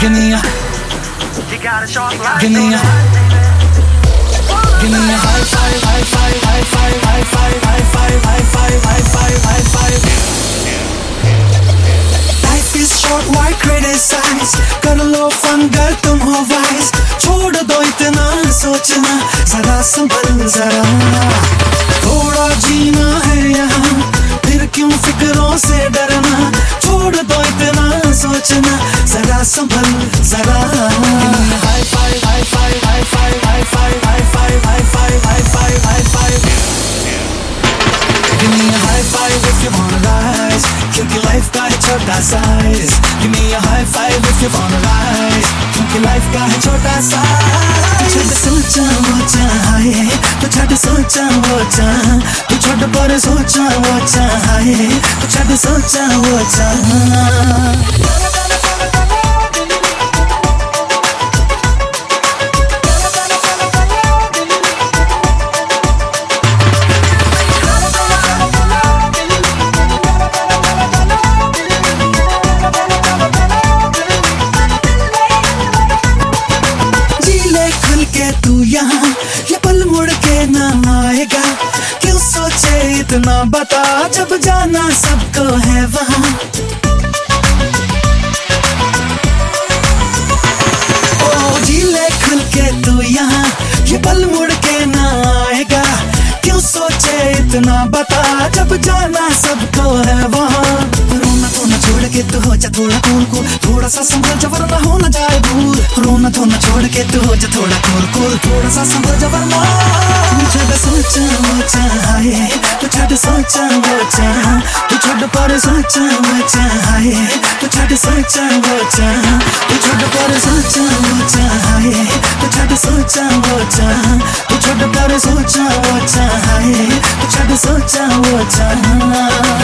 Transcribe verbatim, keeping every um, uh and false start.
Give me a, You got a sharp life. give me a, give me a high five, high five, high five, high five, high five, high five, high five, high five. Life is short, why criticize? कर लो fun गर तुम हो wise. छोड़ दो इतना सोचना, जरा संभल जरा. थोड़ा जीना है यहाँ, फिर क्यों फिक्रों से डरना. छोड़ दो इतना सोचना, जरा संभल जरा. High five, high five, high five, high five, high five, high five, high five, high five. Give me a high five if you wanna rise, क्योंकि life का है छोटा size. Give me a high five if you wanna rise, क्योंकि life का है छोटा size. तू छड़ सोचा वो चाहे, तू छड़ सोचा वो चाहे, तू छड़ पर सोचा वो चाहे, तू छड़ सोचा वो चाहे. तू यहाँ ये पल मुड़ के ना आएगा, क्यों सोचे इतना बता, जब जाना सबको है वहाँ. ओ जी ले खुल के तू यहाँ ये पल मुड़ के ना आएगा, क्यों सोचे इतना बता, जब जाना सबको है वहाँ. रोना धोना छोड़ के तू हो जा थोड़ा कूल कूल, थोड़ा सा संभल जा वरना हो ना जाए भूल. रोना धोना छोड़ के तू हो जा थोड़ा कूल कूल, थोड़ा सा संभल जा वरना. तू छड़ सोचा वो चाहे, तू छड़ सोचा वो चाहे, तू छड़ पर सोचा वो चाहे, तू छड़ सोचा वो चाहे, तू छड़ पर सोचा वो चाहे, तू छड़ सोचा वो चाहे, तू छड़ पर सोचा वो चाहे, तू छड़ सोचा वो चाहे.